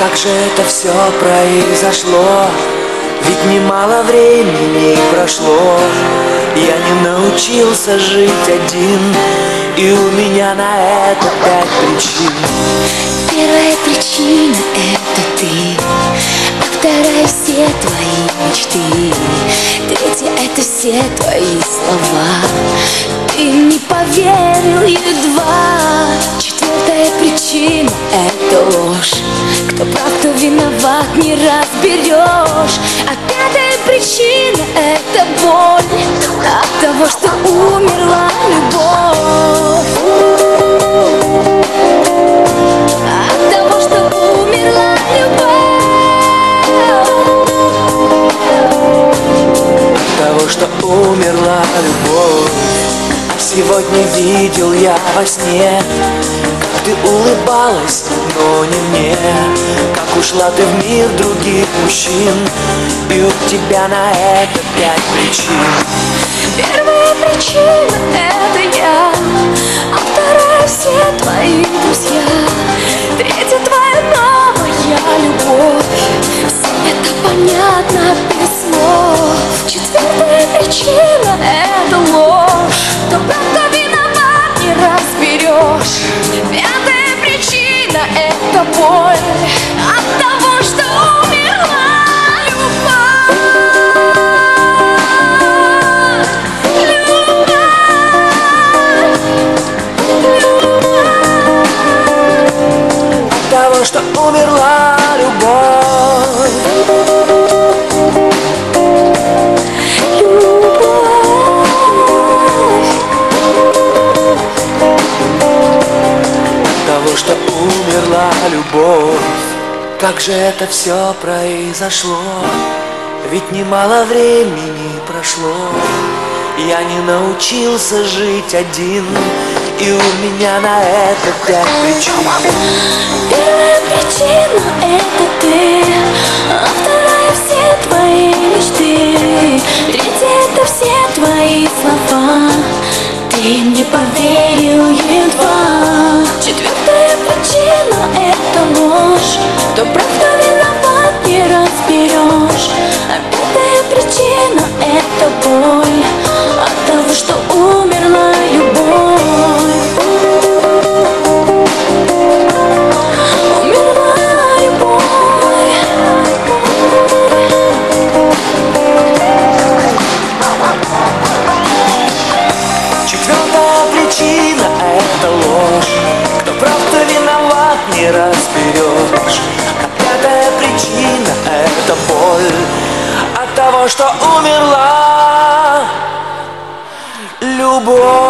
Как же это все произошло? Ведь немало времени прошло. Я не научился жить один, и у меня на это 5 причин. Первая причина — это ты, а вторая — все твои мечты, третья — это все твои слова. Ты не поверил едва. Четвертая причина — это ложь. Кто прав, кто виноват, не разберешь. А пятая причина — это боль от того, что умерла любовь. От того, что умерла любовь. От того, что умерла любовь. Сегодня видел я во сне, как ты улыбалась, но не мне. Как ушла ты в мир других мужчин, и у тебя на это 5 причин. Первая причина — это я, а вторая — все твои друзья, третья — твоя новая любовь. Все это понятно без слов. Четвертая причина — это ложь. Кто прав, кто виноват, не разберешь. Пятая причина — это боль от того, что умерла любовь. От того, что умерла любовь. Что умерла любовь. Как же это все произошло? Ведь немало времени прошло. Я не научился жить один, и у меня на это 5 причин. Первая причина — это ты, а вторая — все твои мечты, третья — это все твои слова. Ты не поверил едва. Четвертая причина — это ложь. Кто прав, кто виноват, не разберешь. А пятая причина — это боль от того, что умерла любовь. Умерла любовь. Четвертая причина — это ложь. Кто прав, кто виноват, не разберешь. А пятая причина — это боль от того, что умерла любовь.